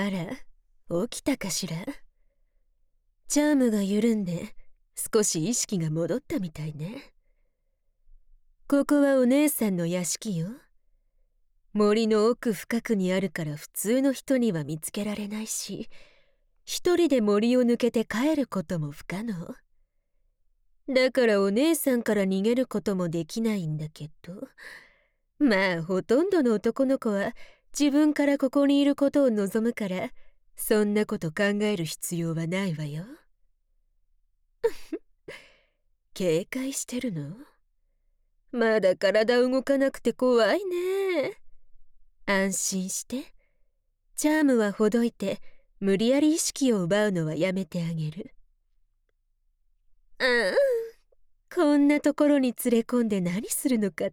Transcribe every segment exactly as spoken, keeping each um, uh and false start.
あら、起きたかしら。チャームが緩んで少し意識が戻ったみたいね。ここはお姉さんの屋敷よ。森の奥深くにあるから普通の人には見つけられないし、一人で森を抜けて帰ることも不可能。だからお姉さんから逃げることもできないんだけど、まあほとんどの男の子は自分からここにいることを望むから、そんなこと考える必要はないわよ。警戒してるの？まだ体動かなくて怖いね。安心して。チャームはほどいて無理やり意識を奪うのはやめてあげる。ああ、こんなところに連れ込んで何するのかって。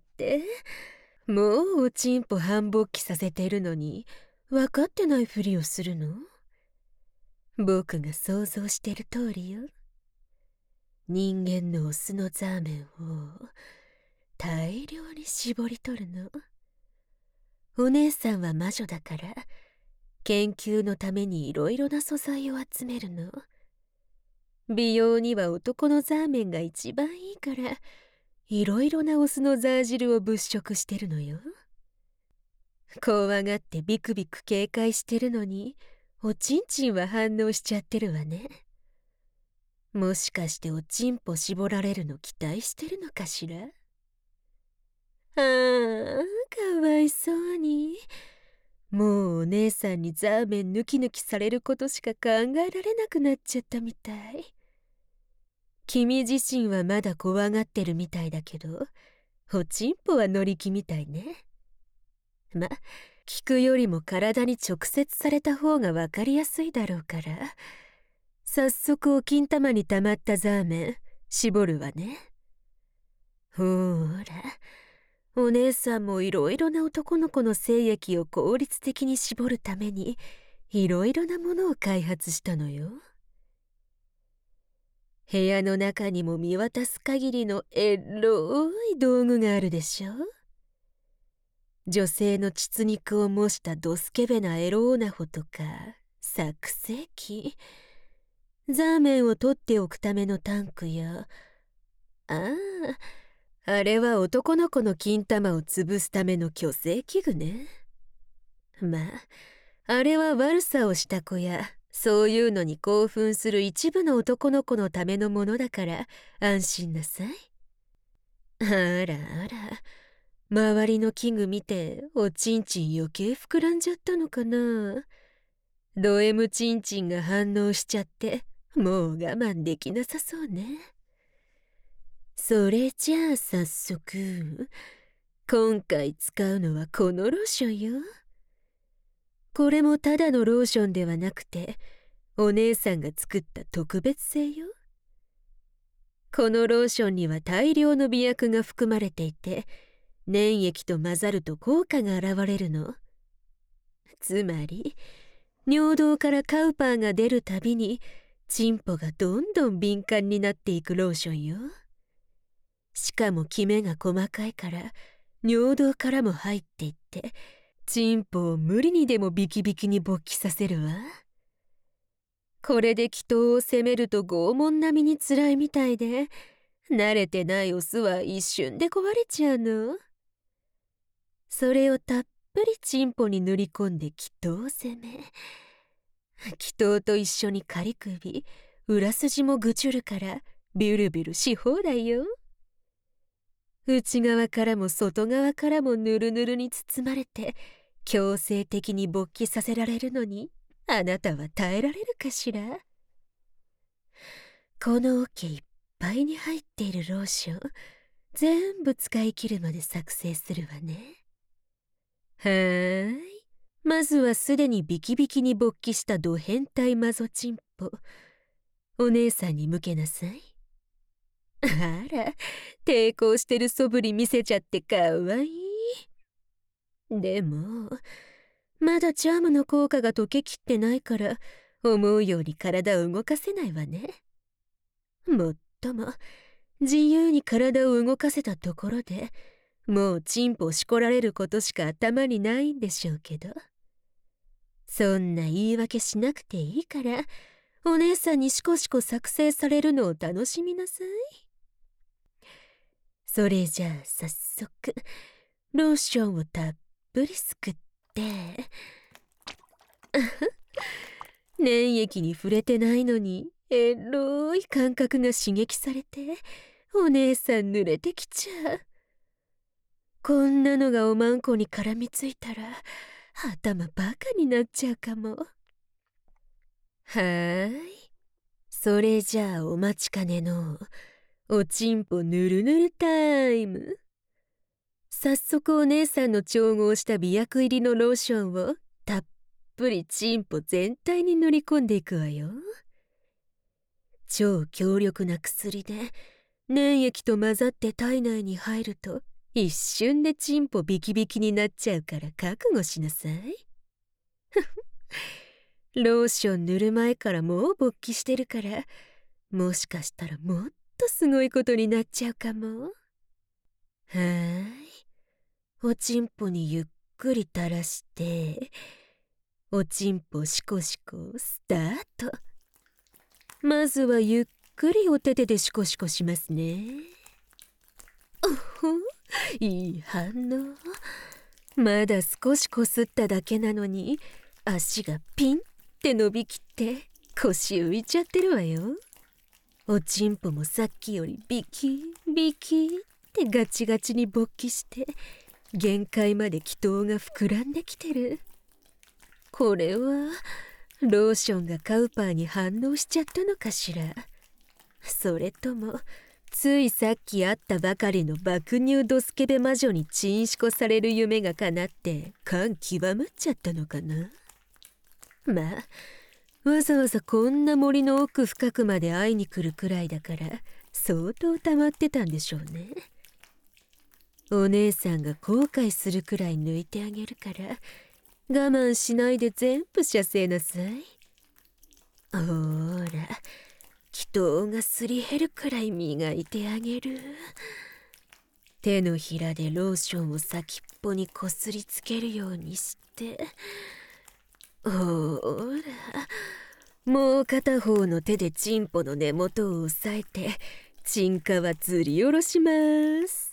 もうおちんぽ繁勃起させてるのに分かってないふりをするの？僕が想像してる通りよ。人間のオスのザーメンを大量に絞り取るの。お姉さんは魔女だから研究のためにいろいろな素材を集めるの。美容には男のザーメンが一番いいからいろいろなオスのザー汁を物色してるのよ。怖がってビクビク警戒してるのにおちんちんは反応しちゃってるわね。もしかしておちんぽ絞られるの期待してるのかしら。ああ、かわいそうに。もうお姉さんにザーメン抜き抜きされることしか考えられなくなっちゃったみたい。君自身はまだ怖がってるみたいだけど、おちんぽは乗り気みたいね。ま、聞くよりも体に直接された方がわかりやすいだろうから、早速お金玉に溜まったザーメン絞るわね。ほーら、お姉さんもいろいろな男の子の精液を効率的に絞るためにいろいろなものを開発したのよ。部屋の中にも見渡す限りのエロい道具があるでしょ。女性の膣肉を模したドスケベなエロオナホとか作成機、ザーメンを取っておくためのタンクや、ああ、あれは男の子の金玉を潰すための虚勢器具ね。まあ、あれは悪さをした子やそういうのに興奮する一部の男の子のためのものだから安心なさい。あらあら、周りの器具見ておちんちん余計膨らんじゃったのかな。ド M ちんちんが反応しちゃってもう我慢できなさそうね。それじゃあ早速、今回使うのはこのローションよ。これもただのローションではなくてお姉さんが作った特別製よ。このローションには大量の美薬が含まれていて、粘液と混ざると効果が現れるの。つまり尿道からカウパーが出るたびにチンポがどんどん敏感になっていくローションよ。しかもキメが細かいから尿道からも入っていってチンポを無理にでもビキビキに勃起させるわ。これで祈祷を責めると拷問並みに辛いみたいで、慣れてないオスは一瞬で壊れちゃうの。それをたっぷりチンポに塗り込んで祈祷を責め、祈祷と一緒に仮首、裏筋もぐちゅるからビュルビュルし放題よ。内側からも外側からもぬるぬるに包まれて強制的に勃起させられるのに、あなたは耐えられるかしら。この桶いっぱいに入っているローション全部使い切るまで作成するわね。はーい、まずはすでにビキビキに勃起したド変態マゾチンポ、お姉さんに向けなさい。あら、抵抗してる素振り見せちゃってかわいい。でもまだチャームの効果が溶けきってないから思うように体を動かせないわね。もっとも自由に体を動かせたところでもうチンポをしこられることしか頭にないんでしょうけど、 そんな言い訳しなくていいから、お姉さんにしこしこ作成されるのを楽しみなさい。それじゃあ早速、ローションをたっぷりすくって、粘液に触れてないのに、エロい感覚が刺激されて、お姉さん濡れてきちゃう。こんなのがおまんこに絡みついたら、頭バカになっちゃうかも。はーい。それじゃあお待ちかねの、おちんぽぬるぬるタイム。早速お姉さんの調合した美薬入りのローションをたっぷりちんぽ全体に塗り込んでいくわよ。超強力な薬で粘液と混ざって体内に入ると一瞬でちんぽビキビキになっちゃうから覚悟しなさい。ローション塗る前からもう勃起してるから、もしかしたらもっとすごいことになっちゃうかも。はーい。おちんぽにゆっくり垂らして、おちんぽシコシコスタート。まずはゆっくりお手手でシコシコしますね。おほ、いい反応。まだ少しこすっただけなのに、足がピンって伸びきって腰浮いちゃってるわよ。おちんぽもさっきよりビキビキってガチガチに勃起して限界まで気筒が膨らんできてる。これはローションがカウパーに反応しちゃったのかしら。それともついさっき会ったばかりの爆乳ドスケベ魔女にチンシコされる夢が叶って感極まっちゃったのかな。まあわざわざこんな森の奥深くまで会いに来るくらいだから相当溜まってたんでしょうね。お姉さんが後悔するくらい抜いてあげるから我慢しないで全部射精なさい。ほーら、気筒がすり減るくらい磨いてあげる。手のひらでローションを先っぽにこすりつけるようにして、ほーら、もう片方の手でチンポの根元を押さえてチンカはずり下ろします。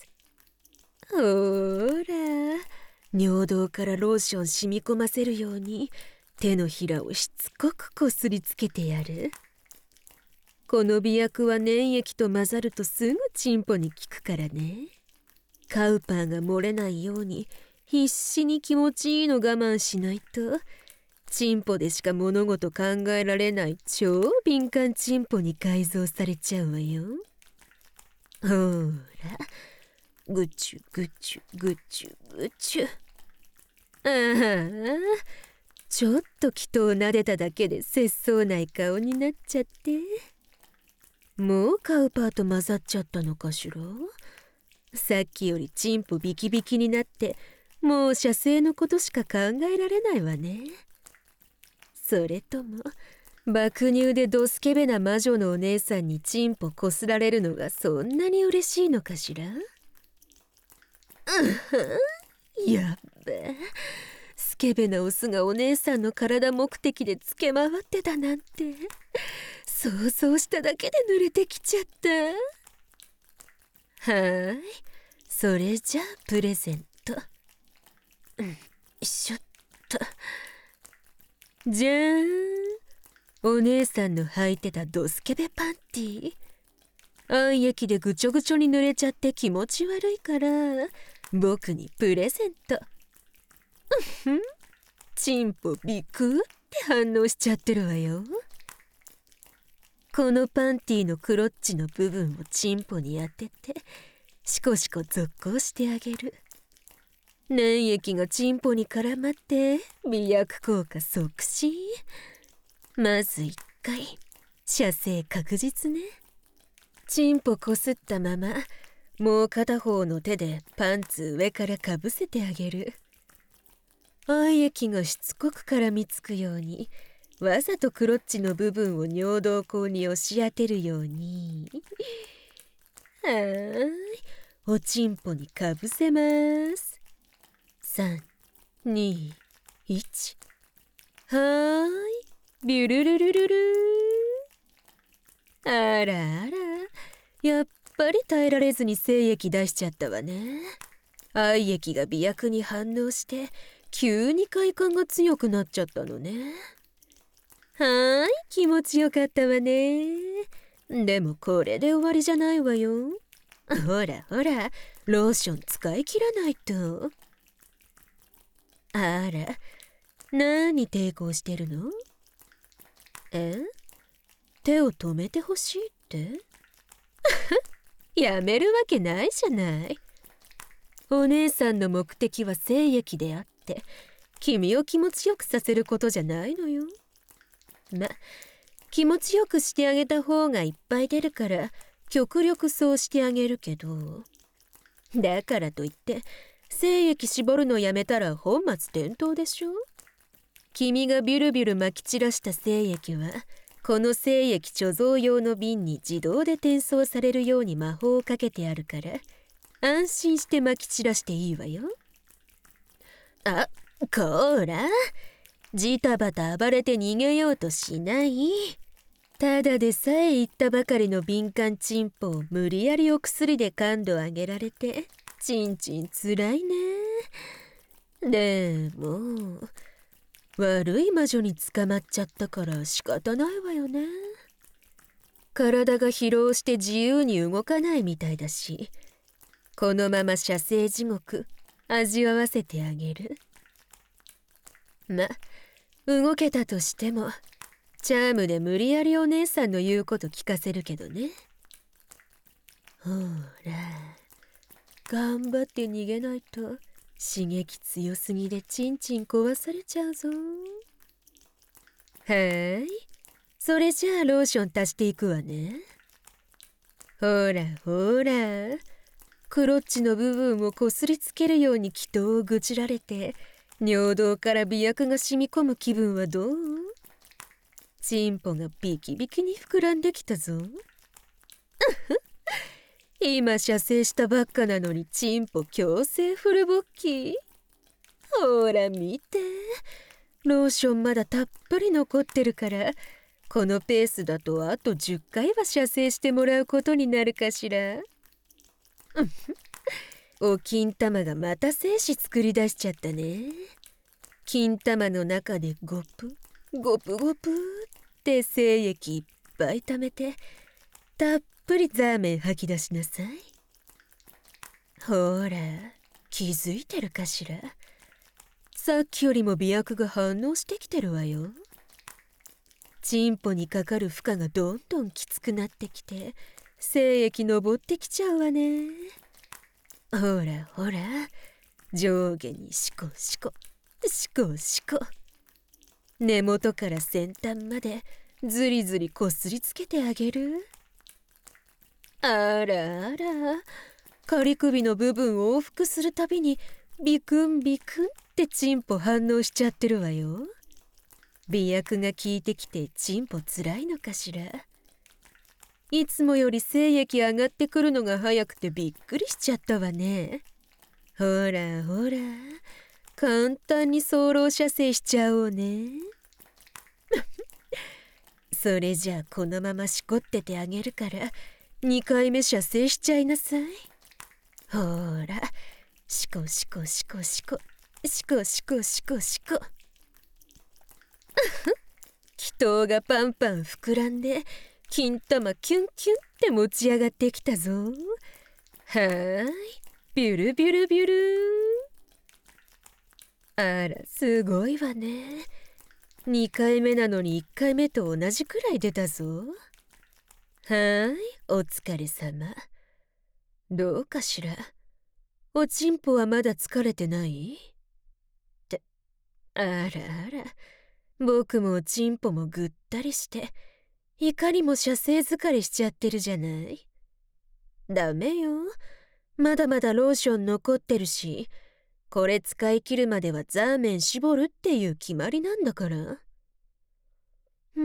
ほーら、尿道からローション染み込ませるように手のひらをしつこくこすりつけてやる。この美薬は粘液と混ざるとすぐチンポに効くからね。カウパーが漏れないように必死に気持ちいいの我慢しないとチンポでしか物事考えられない超敏感チンポに改造されちゃうわよ。ほーら、ぐちゅぐちゅぐちゅぐちゅ。ああ、ちょっと気筒撫でただけで節操ない顔になっちゃって。もうカウパーと混ざっちゃったのかしら。さっきよりチンポビキビキになってもう射精のことしか考えられないわね。それとも爆乳でドスケベな魔女のお姉さんにチンポこすられるのがそんなに嬉しいのかしら。うん、やっべ、スケベなオスがお姉さんの体目的でつけ回ってたなんて想像しただけで濡れてきちゃった。はーい、それじゃあプレゼント。うん、しょっと。じゃーん、お姉さんの履いてたドスケベパンティー。愛液でぐちょぐちょに濡れちゃって気持ち悪いから僕にプレゼント。うん、チンポビクって反応しちゃってるわよ。このパンティーのクロッチの部分をチンポに当ててシコシコ続行してあげる。粘液がチンポに絡まって美薬効果即進。まず一回射精確実ね。チンポこすったままもう片方の手でパンツ上からかぶせてあげる。愛液がしつこく絡みつくようにわざとクロッチの部分を尿道口に押し当てるように。はーい、おちんぽにかぶせます。さん、に、いち。 はーい、ビュルルルルルー。あらあら、やっぱり耐えられずに精液出しちゃったわね。愛液が媚薬に反応して急に快感が強くなっちゃったのね。はーい、気持ちよかったわね。でもこれで終わりじゃないわよ。ほらほら、ローション使い切らないと。あら、何抵抗してるの？え？手を止めてほしいって？やめるわけないじゃない。お姉さんの目的は精液であって、君を気持ちよくさせることじゃないのよ。ま、気持ちよくしてあげた方がいっぱい出るから極力そうしてあげるけど、だからといって精液絞るのやめたら本末転倒でしょ。君がビュルビュルまき散らした精液はこの精液貯蔵用の瓶に自動で転送されるように魔法をかけてあるから安心してまき散らしていいわよ。あ、こーら、ジタバタ暴れて逃げようとしない。ただでさえ言ったばかりの敏感チンポを無理やりお薬で感度上げられてチンチンつらいね。でも悪い魔女に捕まっちゃったから仕方ないわよね。体が疲労して自由に動かないみたいだし、このまま射精地獄味わわせてあげる。ま、動けたとしてもチャームで無理やりお姉さんの言うこと聞かせるけどね。ほら、頑張って逃げないと刺激強すぎでチンチン壊されちゃうぞ。はーい、それじゃあローション足していくわね。ほらほら、クロッチの部分をこすりつけるように気筒を愚痴られて尿道から媚薬が染み込む気分はどう？チンポがビキビキに膨らんできたぞ。今射精したばっかなのにチンポ強制フル勃起。ほら見て、ローションまだたっぷり残ってるからこのペースだとあとじゅっかいは射精してもらうことになるかしら。お金玉がまた精子作り出しちゃったね。金玉の中でゴプゴプゴプって精液いっぱい溜めてたっぷりザーメン吐き出しなさい。ほら、気づいてるかしら。さっきよりも媚薬が反応してきてるわよ。チンポにかかる負荷がどんどんきつくなってきて精液上ってきちゃうわね。ほらほら、上下にシコシコシコシコ、根元から先端までずりずりこすりつけてあげる。あらあら、仮首の部分を往復するたびにビクンビクンってチンポ反応しちゃってるわよ。媚薬が効いてきてチンポつらいのかしら。いつもより精液上がってくるのが早くてびっくりしちゃったわね。ほらほら、簡単に早漏射精しちゃおうね。それじゃあこのまましこっててあげるからにかいめ射精しちゃいなさい。ほら、シコシコシコシコシコシコシコシコ。気筒がパンパン膨らんで金玉キュンキュンって持ち上がってきたぞ。はーい、ビュルビュルビュル。あら、すごいわね。にかいめなのにいっかいめと同じくらい出たぞ。はーい、お疲れ様。どうかしら。おちんぽはまだ疲れてない？って、あらあら、僕もおちんぽもぐったりしていかにも射精疲れしちゃってるじゃない。ダメよ、まだまだローション残ってるし、これ使い切るまではザーメン絞るっていう決まりなんだから。うん、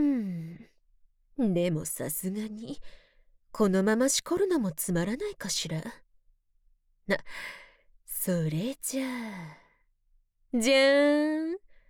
でもさすがにこのまましこるのもつまらないかしら。な、それじゃあじゃーん、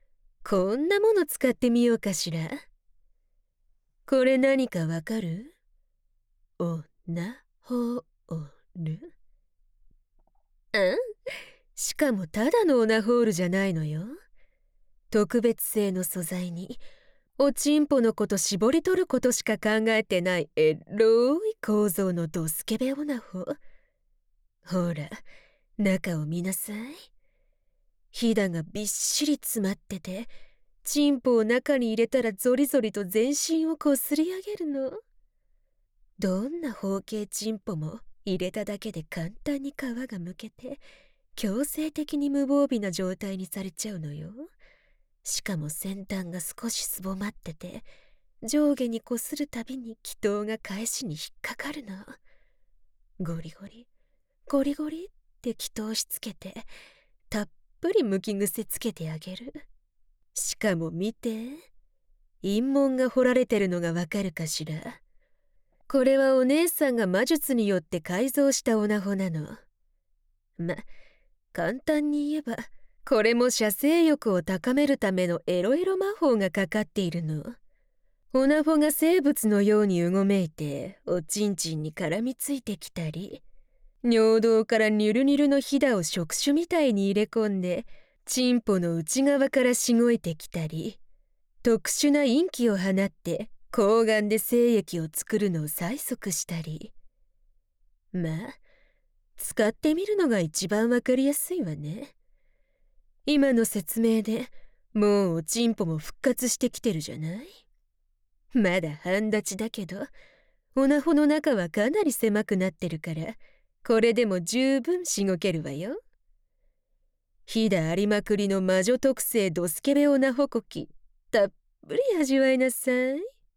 こんなもの使ってみようかしら。これ何かわかる？おなほる。うん？しかもただのオナホールじゃないのよ。特別製の素材におちんぽのこと絞り取ることしか考えてないエロい構造のドスケベオナホ。ほら、中を見なさい。ひだがびっしり詰まってて、チンポを中に入れたらゾリゾリと全身をこすり上げるの。どんな包茎チンポも入れただけで簡単に皮がむけて、強制的に無防備な状態にされちゃうのよ。しかも先端が少しすぼまってて、上下にこするたびに気筒が返しに引っかかるの。ゴリゴリゴリゴリって気筒しつけて、たっぷりむき癖つけてあげる。しかも見て、陰紋が彫られてるのがわかるかしら。これはお姉さんが魔術によって改造したオナホなの。ま、簡単に言えば、これも射精欲を高めるためのエロエロ魔法がかかっているの。オナホが生物のようにうごめいて、おちんちんに絡みついてきたり、尿道からニュルニュルのひだを触手みたいに入れ込んで、チンポの内側からしごいてきたり、特殊な陰気を放って睾丸で精液を作るのを催促したり。まあ、使ってみるのが一番わかりやすいわね。今の説明でもうおちんぽも復活してきてるじゃない？まだ半立ちだけど、オナホの中はかなり狭くなってるから、これでも十分しごけるわよ。ひだありまくりの魔女特製ドスケベオナホコキ、たっぷり味わいなさい。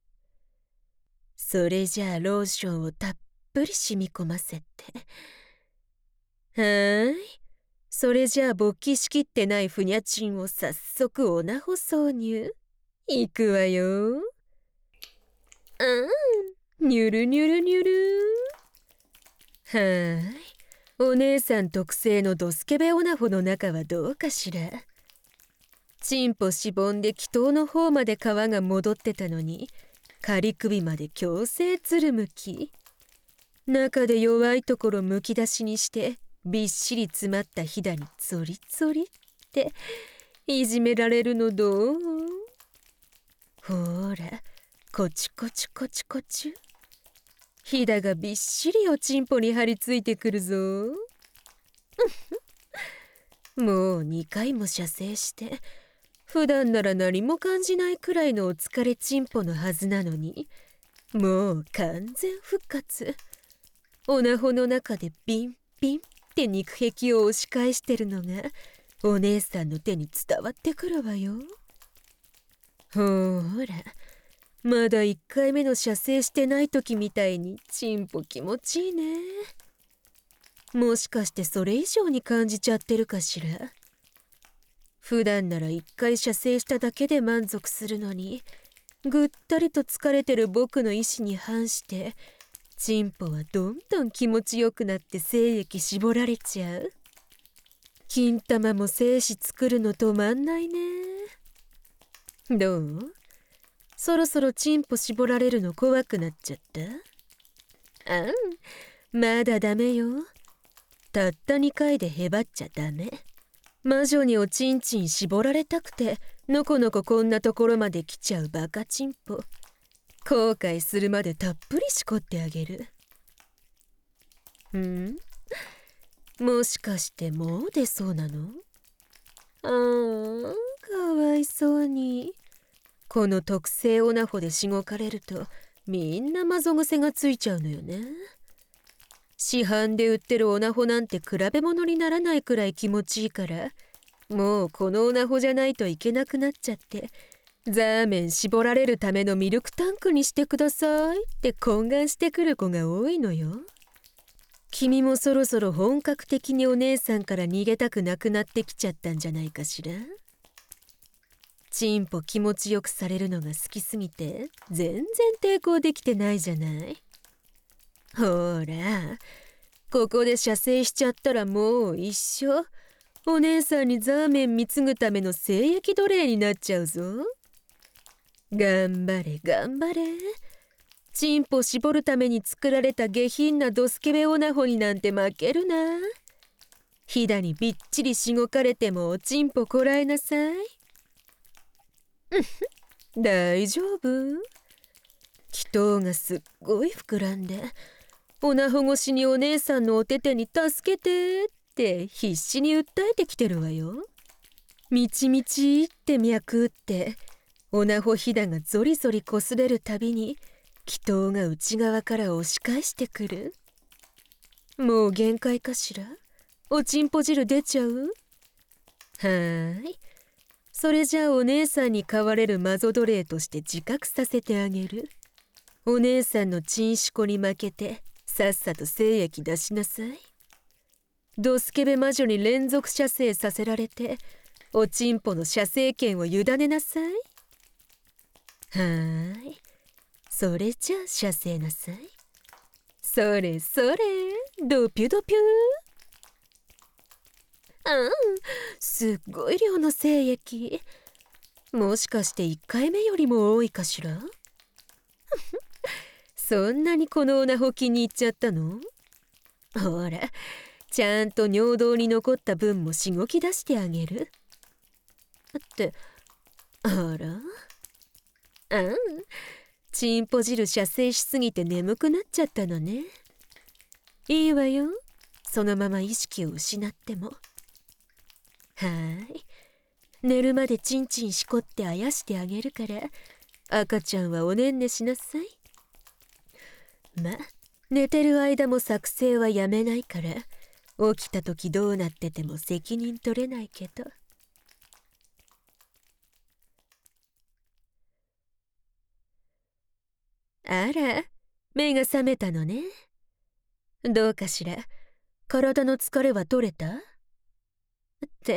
それじゃあローションをたっぷり染み込ませて。はーい。それじゃあ勃起しきってないふにゃちんを早速オナホ挿入。いくわよ。うん、ニュルニュルニュル。はーい。お姉さん特製のドスケベオナホの中はどうかしら。チンポしぼんで気筒の方まで皮が戻ってたのに、仮首まで強制つるむき。中で弱いところむき出しにして、びっしり詰まったひだにゾリゾリっていじめられるのどう？ほら、コチコチコチコチ。ひだがびっしりおちんぽに張り付いてくるぞ。もうにかいも射精して、普段なら何も感じないくらいのお疲れちんぽのはずなのに、もう完全復活。オナホの中でビンビンって肉壁を押し返してるのがお姉さんの手に伝わってくるわよ。ほーら、まだいっかいめの射精してない時みたいにチンポ気持ちいいね。もしかしてそれ以上に感じちゃってるかしら。普段ならいっかい射精しただけで満足するのに、ぐったりと疲れてる僕の意志に反してチンポはどんどん気持ちよくなって精液絞られちゃう。金玉も精子作るの止まんないね。どう？そろそろチンポ絞られるの怖くなっちゃった？あん、まだダメよ。たったにかいでへばっちゃダメ。魔女におちんちん絞られたくてのこのここんなところまで来ちゃうバカチンポ。後悔するまでたっぷりしこってあげる。ん？もしかしてもう出そうなの？あー、かわいそうに。この特製オナホでしごかれるとみんなマゾ癖がついちゃうのよね。市販で売ってるオナホなんて比べ物にならないくらい気持ちいいから、もうこのオナホじゃないといけなくなっちゃって、ザーメン絞られるためのミルクタンクにしてくださいって懇願してくる子が多いのよ。君もそろそろ本格的にお姉さんから逃げたくなくなってきちゃったんじゃないかしら。チンポ気持ちよくされるのが好きすぎて全然抵抗できてないじゃない。ほら、ここで射精しちゃったらもう一生お姉さんにザーメン貢ぐための精液奴隷になっちゃうぞ。頑張れ頑張れ。チンポ絞るために作られた下品なドスケベオナホになんて負けるな。ひだにびっちりしごかれてもおちんぽこらえなさい。大丈夫。祈祷がすっごい膨らんで、おなほ越しにお姉さんのお手手に助けてって必死に訴えてきてるわよ。みちみちって脈打って、おなほひだがゾリゾリこすれるたびに祈祷が内側から押し返してくる。もう限界かしら。おちんぽ汁出ちゃう？はーい。それじゃあお姉さんに飼われるマゾ奴隷として自覚させてあげる。お姉さんのチンシコに負けてさっさと精液出しなさい。ドスケベ魔女に連続射精させられておちんぽの射精権を委ねなさい。はーい。それじゃあ射精なさい。それそれ、ドピュドピュー。うん、すっごい量の精液。もしかしていっかいめよりも多いかしら。そんなにこのオナホ気に入っちゃったの？ほら、ちゃんと尿道に残った分もしごき出してあげる。って、あら？うん、チンポ汁射精しすぎて眠くなっちゃったのね。いいわよ、そのまま意識を失っても。はーい。寝るまでチンチンしこってあやしてあげるから、赤ちゃんはおねんねしなさい。ま、寝てる間も作成はやめないから、起きた時どうなってても責任取れないけど。あら、目が覚めたのね。どうかしら、体の疲れは取れた？って、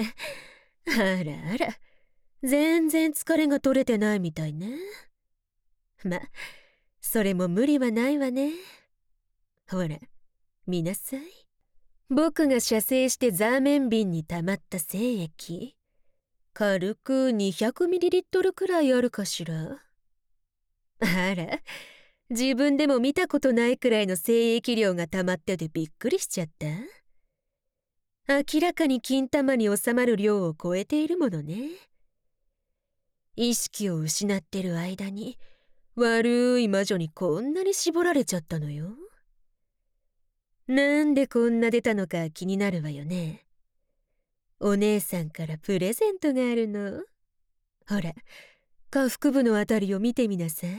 あらあら、全然疲れが取れてないみたいね。ま、それも無理はないわね。ほら、見なさい。僕が射精してザーメン瓶に溜まった精液、軽く にひゃくミリリットル くらいあるかしら。あら、自分でも見たことないくらいの精液量が溜まっててびっくりしちゃった。明らかに金玉に収まる量を超えているものね。意識を失ってる間に悪い魔女にこんなに絞られちゃったのよ。なんでこんな出たのか気になるわよね。お姉さんからプレゼントがあるの。ほら、下腹部のあたりを見てみなさい。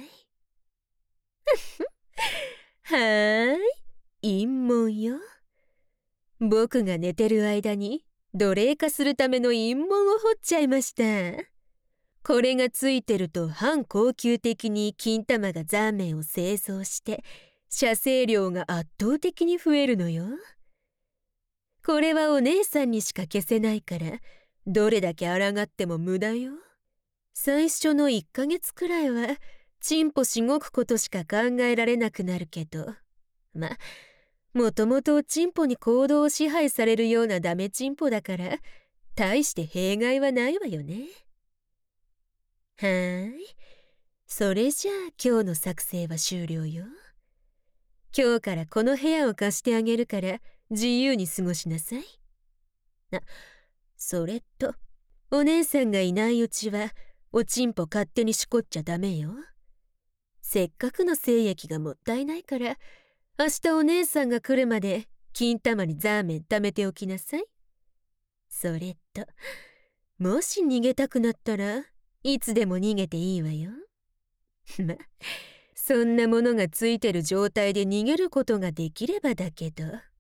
はーい、陰紋よ。僕が寝てる間に奴隷化するための陰紋を掘っちゃいました。これがついてると反恒久的に金玉がザーメンを製造して射精量が圧倒的に増えるのよ。これはお姉さんにしか消せないから、どれだけ抗っても無駄よ。最初のいっかげつくらいはチンポしごくことしか考えられなくなるけど、ま、もともとチンポに行動を支配されるようなダメチンポだから、大して弊害はないわよね。はーい。それじゃあ今日の作成は終了よ。今日からこの部屋を貸してあげるから自由に過ごしなさい。あ、それと、お姉さんがいないうちはおちんぽ勝手にしこっちゃダメよ。せっかくの精液がもったいないから、明日お姉さんが来るまで金玉にザーメン貯めておきなさい。それと、もし逃げたくなったらいつでも逃げていいわよ。ま、そんなものがついてる状態で逃げることができればだけど。